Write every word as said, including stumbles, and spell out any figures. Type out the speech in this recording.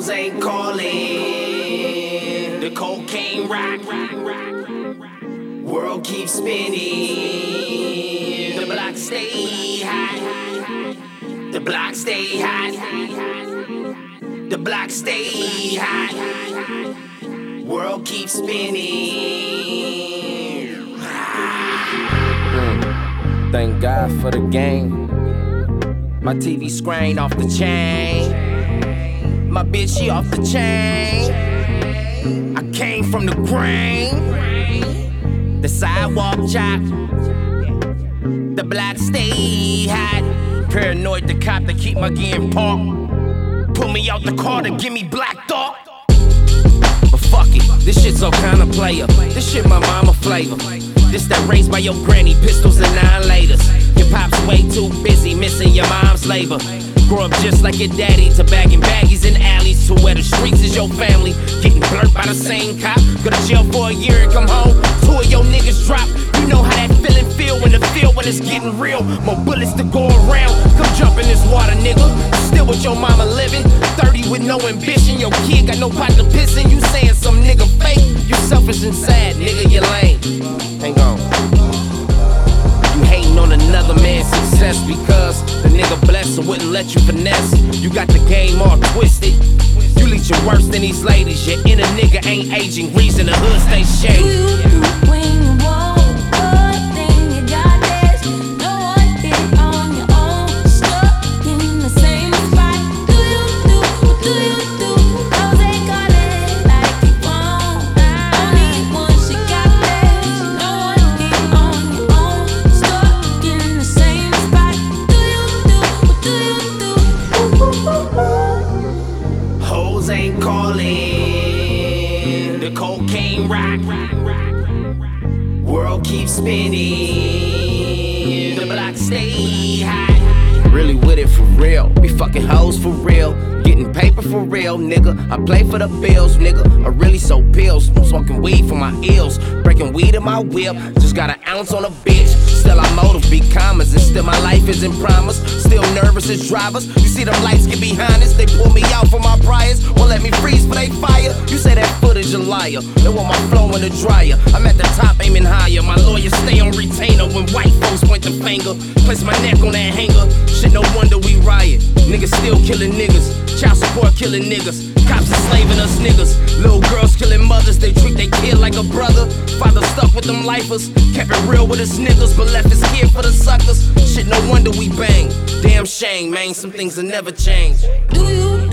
Hoes ain't calling, the cocaine rock, world keeps spinning, the block stay hot, the block stay hot, the block stay hot, world keeps spinning. mm. Thank God for the game. My T V screen off the chain. My bitch, she off the chain. I came from the grain. The sidewalk chop. The block stay hot. Paranoid the cop that keep my game parked. Pull me out the car to give me black thought. But fuck it, this shit's all kind of player. This shit my mama flavor. This that raised by your granny, pistols and nine laters. Your pop's way too busy missing your mom's labor. Grow up just like your daddy, to bagging baggies in alleys, to where the streets is your family. Getting blurred by the same cop. Go to jail for a year and come home. Two of your niggas drop. You know how that feeling feel when the feel when it's getting real. More bullets to go around. Come jump in this water, nigga. Still with your mama living. thirty with no ambition. Your kid got no pot to piss in. You saying some nigga fake. You selfish and sad, nigga. You lame. Hang on. You hating on another man's success because the nigga blessed and wouldn't let you finesse. You got the game all twisted. You leeching worse than these ladies. Your inner nigga ain't aging. Reason the hood stay shady. Do you do when you want good thing you got this? No one hit on your own. Stuck in the same spot. Do you do? What do you do? Hoes ain't calling like you want. Only one she got this. No one hit on your own. Stuck in the same spot. Do you do? What do you do? Hoes ain't calling, the cocaine rock, world keeps spinning, the block stay hot. Really with it for real, be fucking hoes for real. Getting paper for real, nigga. I play for the bills, nigga. I really sold pills, smoking weed for my ills. Breaking weed in my whip, just got an ounce on a bitch. Still I motive be commas, and still my life isn't promised. Still nervous as drivers. You see them lights get behind us, they pull me out for my priors. Won't let me freeze for they fire. You say that footage a liar, they want my flow in the dryer. I'm at the top aiming higher, my lawyers stay on retainer. When white folks point the finger, place my neck on that hanger. Shit, no wonder we riot. Niggas still killing niggas, child support killing niggas. Cops enslaving us niggas. Little girls killing mothers, they treat their kid like a brother. Father stuck with them lifers, kept it real with his niggas, but left his kid for the suckers. Shit, no wonder we bang. Damn shame, man, some things will never change. Do you